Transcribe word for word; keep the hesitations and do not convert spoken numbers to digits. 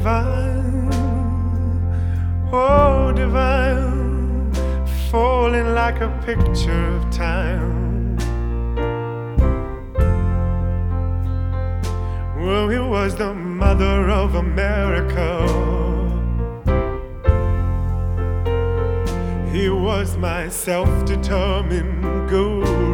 divine, oh divine, falling like a picture of time. Well, he was the mother of America. He was my self-determined goal.